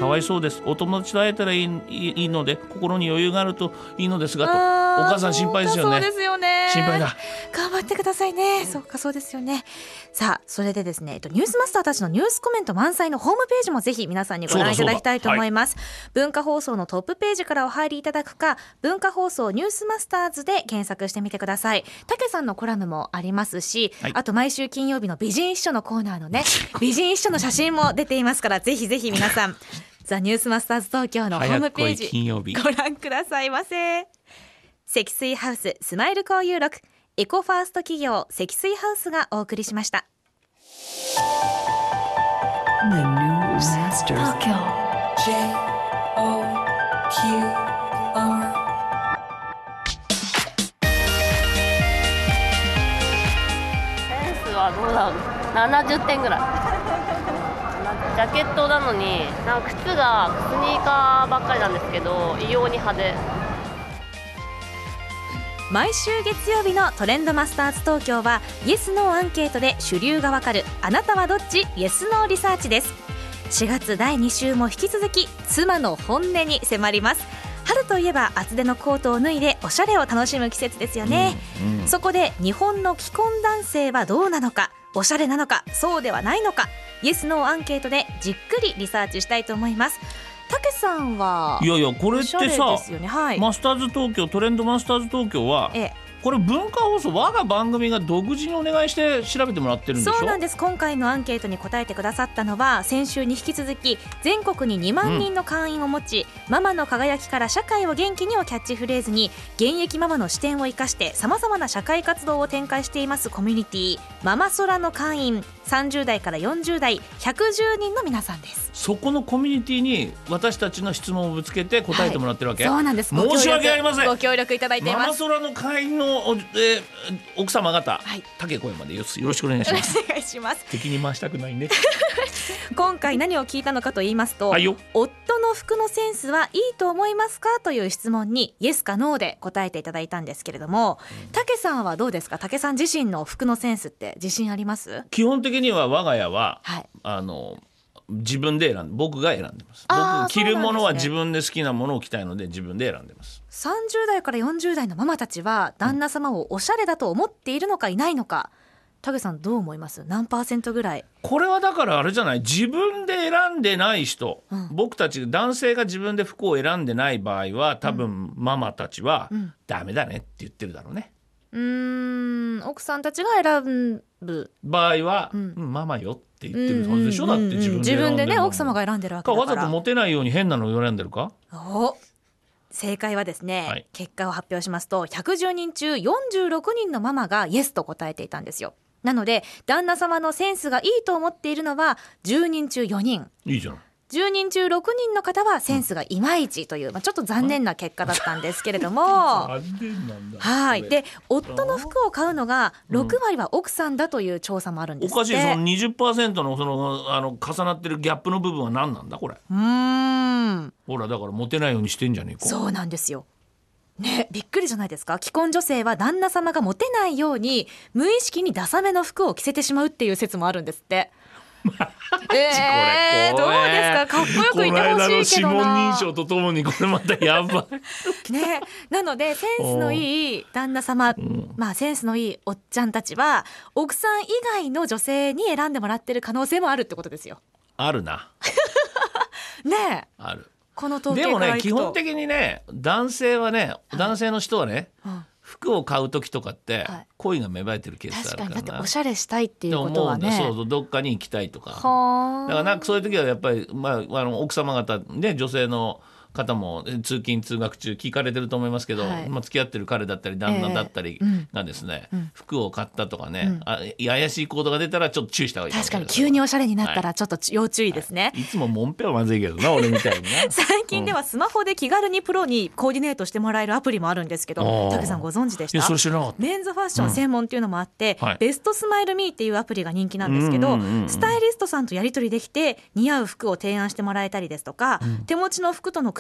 かわいそうです、お友達と会えたらいいので心に余裕があるといいのですがと。お母さん心配ですよね。 そうですよね。 心配だ。 頑張ってくださいね。そうか、そうですよね。さあ、それでですね、ニュースマスターたちのニュースコメント満載のホームページもぜひ皆さんにご覧いただきたいと思います。文化放送のトップページからお入りいただくか、文化放送ニュースマスターズで検索してみてください。竹さんのコラムもありますし、あと毎週金曜日の美人秘書のコーナーのね美人秘書の写真も出ていますから、ぜひぜひ皆さんザ・ニュースマスターズ東京のホームページご覧くださいませ。積水ハウススマイル交友録、エコファースト企業積水ハウスがお送りしました。 The News Masters J-O-Q-R センスはどうだろう、70点ぐらい。ジャケットなのになんか靴がスニーカーばっかりなんですけど異様に派手。 毎週月曜日のトレンドマスターズ東京はイエスノーアンケートで主流がわかるあなたはどっちイエスノーリサーチです。4月第2週も引き続き妻の本音に迫ります。春といえば厚手のコートを脱いでおしゃれを楽しむ季節ですよね、そこで日本の既婚男性はどうなのか、おしゃれなのかそうではないのか、イエスノーアンケートでじっくりリサーチしたいと思います。たけさんはいやいやこれってさ、 ですよね、はい、 マスターズ東京トレンドマスターズ東京は、これ文化放送我が番組が独自にお願いして調べてもらってるんでしょ。 そうなんです。今回のアンケートに答えてくださったのは先週に引き続き全国に2万人の会員を持ち、ママの輝きから社会を元気にをキャッチフレーズに現役ママの視点を生かしてさまざまな社会活動を展開していますコミュニティママソラの会員30代から40代110人の皆さんです。 そこのコミュニティに私たちの質問をぶつけて答えてもらってるわけ、 そうなんです。 申し訳ありません。 ご協力いただいています。 ママソラの会員の奥様方、竹小山でよろしくお願いします。 お願いします。 敵に回したくないね。 今回何を聞いたのかと言いますと、夫の服のセンスはいいと思いますかという質問にイエスかノーで答えていただいたんですけれども、竹さんはどうですか。竹さん自身の服のセンスって自信あります？ 基本的には我が家は、自分で僕が選んでます。僕着るものは自分で好きなものを着たいので自分で選んでます。 30代から40代のママたちは旦那様をおしゃれだと思っているのかいないのか、竹さんどう思います？何%ぐらい？ これはだからあれじゃない、自分で選んでない人、僕たち男性が自分で服を選んでない場合は多分ママたちはダメだねって言ってるだろうね。 奥さんたちが選ぶ場合は、ママよって言ってるはずでしょ。だって自分でね奥様が選んでるわけだから。 わざとモテないように変なのを選んでるか。 正解はですね、結果を発表しますと110人中46人のママがイエスと答えていたんですよ。なので旦那様のセンスがいいと思っているのは10人中4人。 いいじゃん。 10人中6人の方はセンスがいまいちという、ちょっと残念な結果だったんですけれども残念なんだ。 はい。で夫の服を買うのが6割は奥さんだという調査もあるんですって。 おかしい。その 20% の重なってるギャップの部分は何なんだこれ。ほらだからモテないようにしてんじゃねえか。 そうなんですよね。びっくりじゃないですか。既婚女性は旦那様がモテないように無意識にダサめの服を着せてしまうっていう説もあるんですって。どうですか。かっこよくいてほしいけどな。 この間の指紋認証とともにこれまたやばいね。なのでセンスのいい旦那様、センスのいいおっちゃんたちは奥さん以外の女性に選んでもらってる可能性もあるってことですよ。 あるなねえ。 ある。 この統計からいくとでもね基本的にね男性の人はね、服を買う時とかって恋が芽生えてるケースあるからな。 確かに。だっておしゃれしたいっていうことはね。 そうどっかに行きたいとか。だからなんかそういう時はやっぱり、奥様方ね女性の方も通勤通学中聞かれてると思いますけど、付き合ってる彼だったり旦那だったりがですね、服を買ったとかね、怪しい行動が出たらちょっと注意した方がいい。 確かに急におしゃれになったらちょっと要注意ですね。 いつももんぺはまずいけどな俺みたいにな最近ではスマホで気軽にプロにコーディネートしてもらえるアプリもあるんですけど、竹さんご存知でした？ いやそれ知らなかった。 メンズファッション専門っていうのもあって、ベストスマイルミーっていうアプリが人気なんですけど、スタイリストさんとやり取りできて似合う服を提案してもらえたりですとか、手持ちの服との組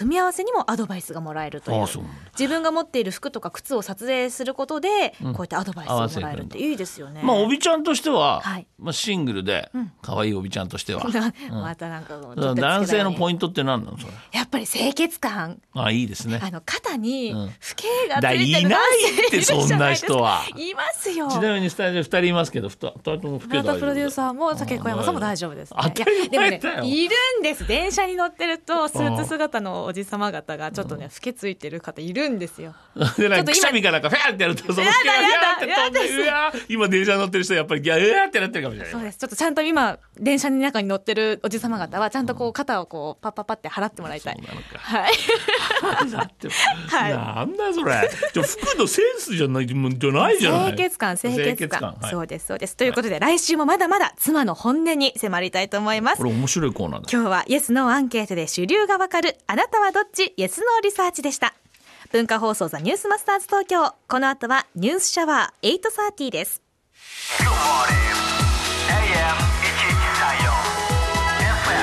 組み合わせにもアドバイスがもらえるという、自分が持っている服とか靴を撮影することでこういったアドバイスをもらえるっていいですよね。 おびちゃんとしては、シングルで可愛いおびちゃんとしてはまたなんか男性のポイントって何なのそれ。 やっぱり清潔感。 いいですね。 肩にフケがついてるいないってそんな人は。 いますよ。 ちなみにスタジオ2人いますけど2人ともフケ大丈夫。 プロデューサーも竹小山さんも大丈夫です、ね。 でもねいるんです。電車に乗ってるとスーツ姿のおじさま方がちょっとねフケついてる方いるんですよ。 でなんかくしゃみかなんかフェーってやるとそのフケがフェーって飛んでうわ今電車に乗ってる人やっぱりうわーってなってるかもしれない。 そうです。ちょっとちゃんと今電車の中に乗ってるおじさま方はちゃんとこう肩をこうパッパッパって払ってもらいたい。 そうなのか。 はい。 なんだそれ。服のセンスじゃないじゃない。 清潔感。そうですそうです。ということで来週もまだまだ妻の本音に迫りたいと思います。 これ面白いコーナーだ。 今日はイエスノーアンケートで主流がわかるあなたはどっちイエスノーリサーチでした。文化放送ザニュースマスターズ東京。この後はニュースシャワー8:30です。